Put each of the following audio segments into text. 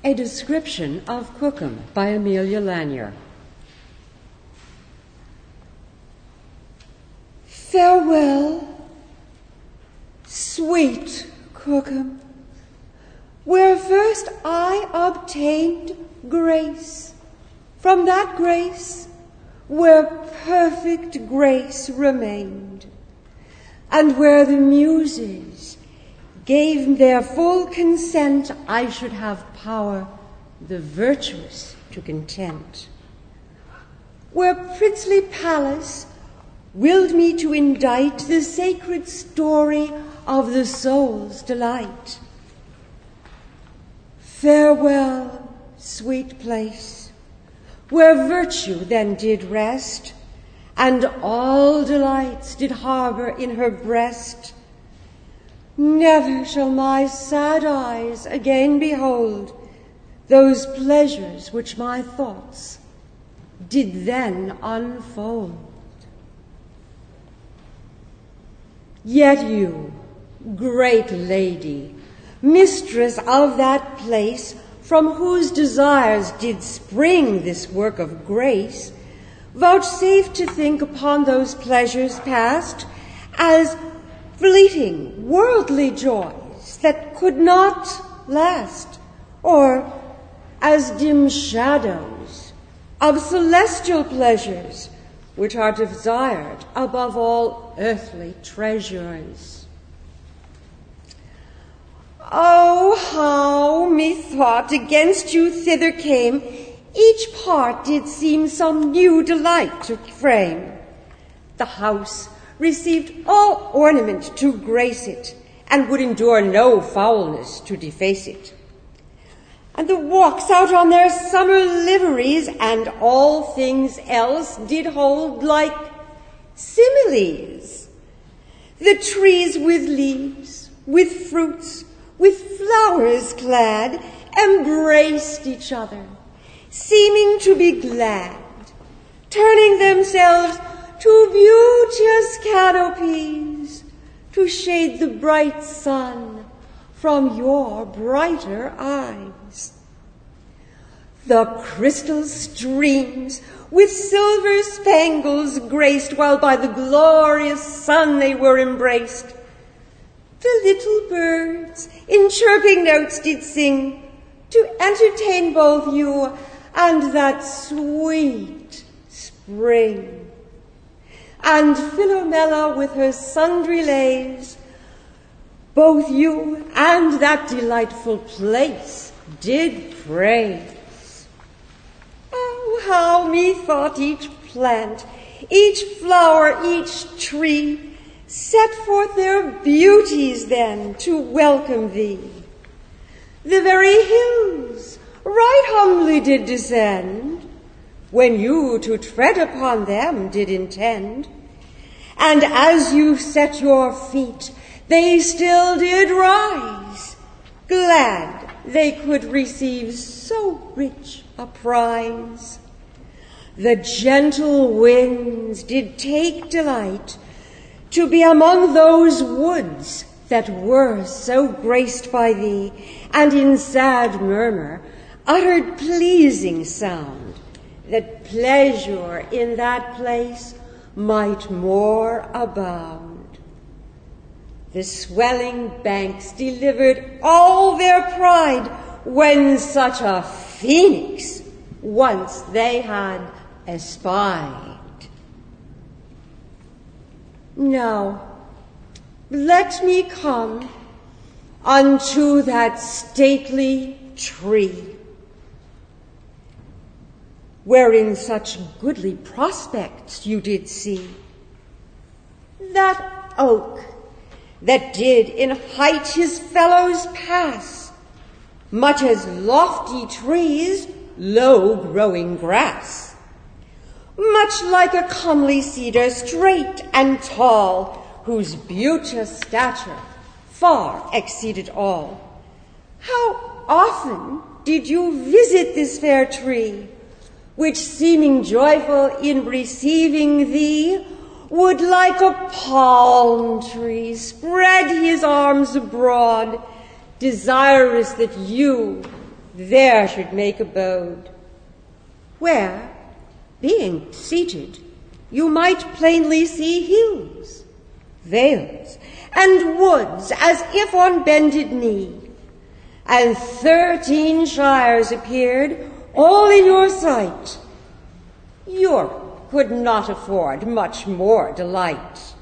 A Description of Cookham by Amelia Lanier. Farewell, sweet Cookham, where first I obtained grace, from that grace where perfect grace remained, and where the Muses gave their full consent I should have power the virtuous to content, where princely Pallas willed me to indite the sacred story of the soul's delight. Farewell, sweet place, where virtue then did rest, and all delights did harbor in her breast. Never shall my sad eyes again behold those pleasures which my thoughts did then unfold. Yet you, great lady, mistress of that place, from whose desires did spring this work of grace, vouchsafe to think upon those pleasures past as fleeting, worldly joys that could not last, or as dim shadows of celestial pleasures which are desired above all earthly treasures. Oh, how methought against you thither came, each part did seem some new delight to frame. The house received all ornament to grace it, and would endure no foulness to deface it. And the walks out on their summer liveries, and all things else did hold like similes. The trees with leaves, with fruits, with flowers clad, embraced each other, seeming to be glad, turning themselves to beauteous canopies to shade the bright sun from your brighter eyes. The crystal streams with silver spangles graced, while by the glorious sun they were embraced. The little birds in chirping notes did sing to entertain both you and that sweet spring. And Philomela with her sundry lays, both you and that delightful place did praise. Oh, how methought each plant, each flower, each tree set forth their beauties then to welcome thee. The very hills right humbly did descend, when you to tread upon them did intend. And as you set your feet, they still did rise, glad they could receive so rich a prize. The gentle winds did take delight to be among those woods that were so graced by thee, and in sad murmur uttered pleasing sound, that pleasure in that place might more abound. The swelling banks delivered all their pride, when such a phoenix once they had espied. Now, let me come unto that stately tree, wherein such goodly prospects you did see. That oak that did in height his fellows pass, much as lofty trees low growing grass. Much like a comely cedar, straight and tall, whose beauteous stature far exceeded all. How often did you visit this fair tree, which seeming joyful in receiving thee, would like a palm tree spread his arms abroad, desirous that you there should make abode, where, being seated, you might plainly see hills, vales, and woods as if on bended knee, and 13 shires appeared, all in your sight. Europe could not afford much more delight.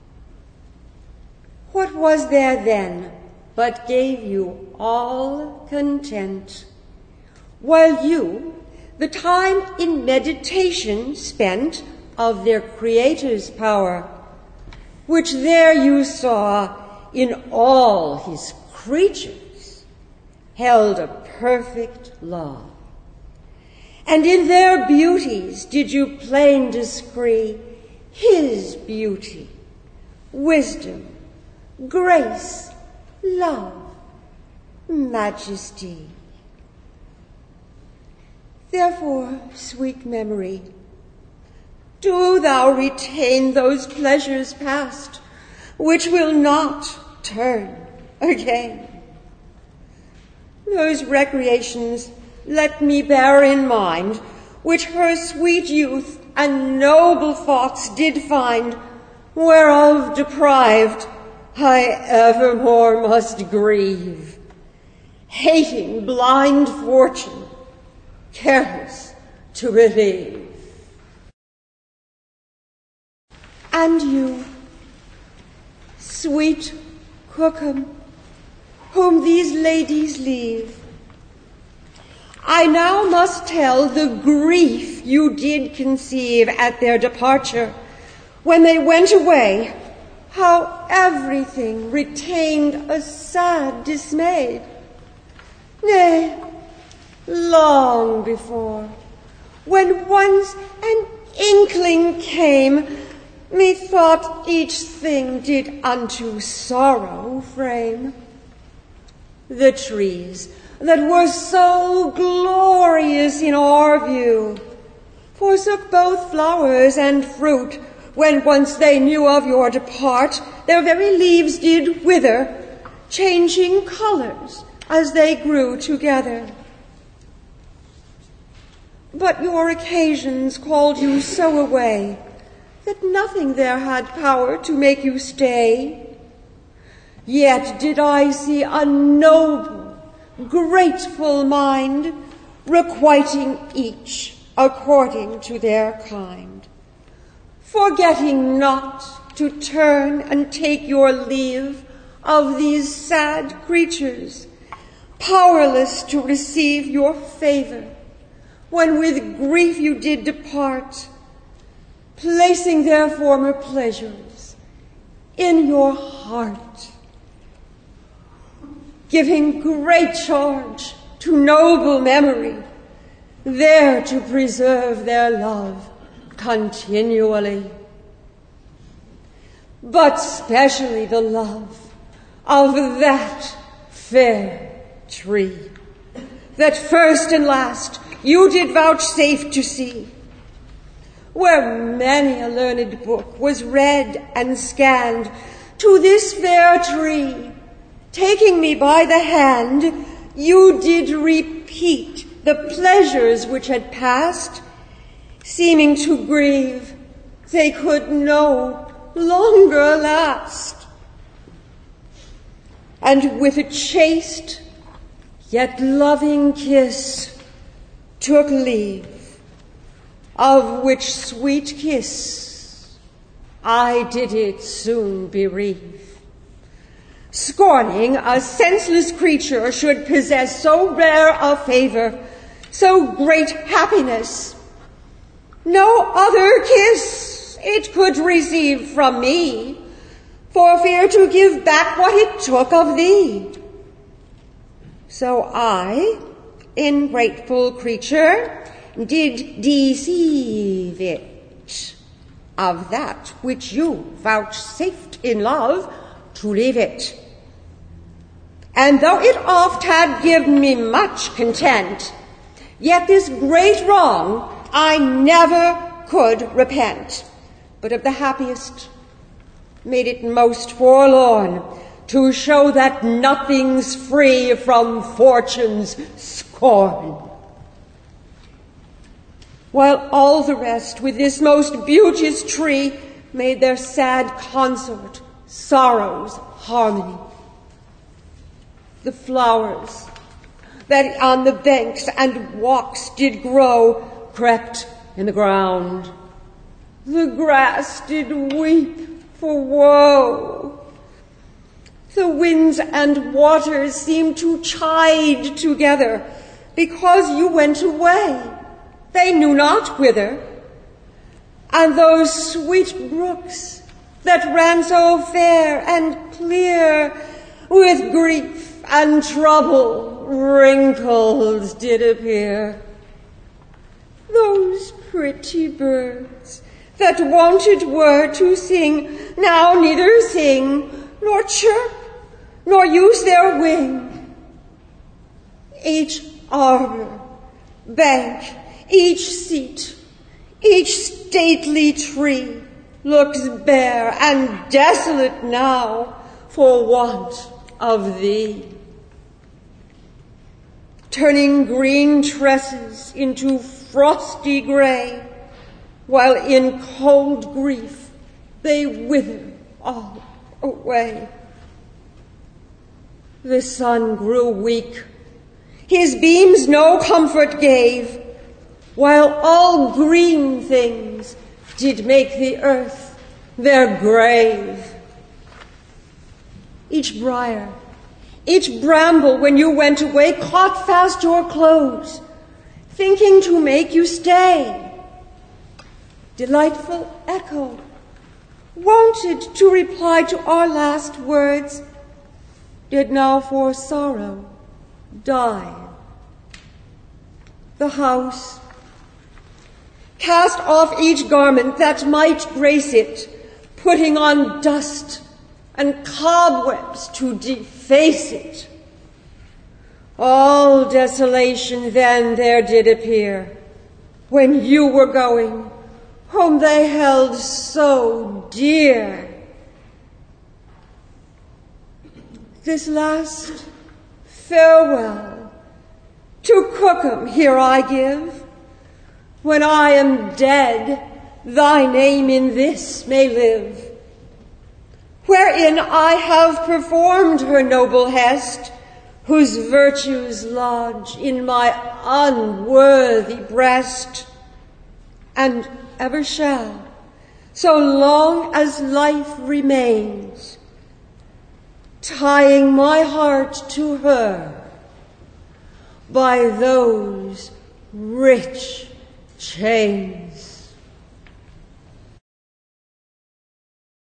What was there then but gave you all content, while you the time in meditation spent of their Creator's power, which there you saw in all his creatures, held a perfect law. And in their beauties did you plain descry his beauty, wisdom, grace, love, majesty. Therefore, sweet memory, do thou retain those pleasures past, which will not turn again. Those recreations let me bear in mind, which her sweet youth and noble thoughts did find, whereof deprived I evermore must grieve, hating blind fortune, careless to relieve. And you, sweet Quokum, whom these ladies leave, I now must tell the grief you did conceive at their departure, when they went away, how everything retained a sad dismay. Nay, long before, when once an inkling came, methought each thing did unto sorrow frame. The trees that were so glorious in our view forsook both flowers and fruit, when once they knew of your depart. Their very leaves did wither, changing colors as they grew together. But your occasions called you so away that nothing there had power to make you stay. Yet did I see a noble, grateful mind, requiting each according to their kind, forgetting not to turn and take your leave of these sad creatures, powerless to receive your favor, when with grief you did depart, placing their former pleasures in your heart, giving great charge to noble memory, there to preserve their love continually. But specially the love of that fair tree, that first and last you did vouchsafe to see, where many a learned book was read and scanned. To this fair tree, taking me by the hand, you did repeat the pleasures which had passed, seeming to grieve they could no longer last. And with a chaste yet loving kiss took leave, of which sweet kiss I did it soon bereave, scorning a senseless creature should possess so rare a favor, so great happiness. No other kiss it could receive from me, for fear to give back what it took of thee. So I, ingrateful creature, did deceive it of that which you vouchsafed in love to leave it. And though it oft had given me much content, yet this great wrong I never could repent, but of the happiest made it most forlorn, to show that nothing's free from fortune's scorn. While all the rest with this most beauteous tree made their sad consort, sorrow's harmony. The flowers that on the banks and walks did grow crept in the ground. The grass did weep for woe. The winds and waters seemed to chide together because you went away, they knew not whither. And those sweet brooks that ran so fair and clear with grief and trouble wrinkled did appear. Those pretty birds that wonted were to sing now neither sing nor chirp nor use their wing. Each arbor, bank, each seat, each stately tree looks bare and desolate now for want of thee. Turning green tresses into frosty gray, while in cold grief they wither all away. The sun grew weak, his beams no comfort gave, while all green things did make the earth their grave. Each briar, each bramble when you went away caught fast your clothes, thinking to make you stay. Delightful echo, wonted to reply to our last words, did now for sorrow die. The house cast off each garment that might grace it, putting on dust and cobwebs to deface it. All desolation then there did appear, when you were going, whom they held so dear. This last farewell to Cookham here I give. When I am dead, thy name in this may live, wherein I have performed her noble hest, whose virtues lodge in my unworthy breast, and ever shall, so long as life remains, tying my heart to her by those rich chains.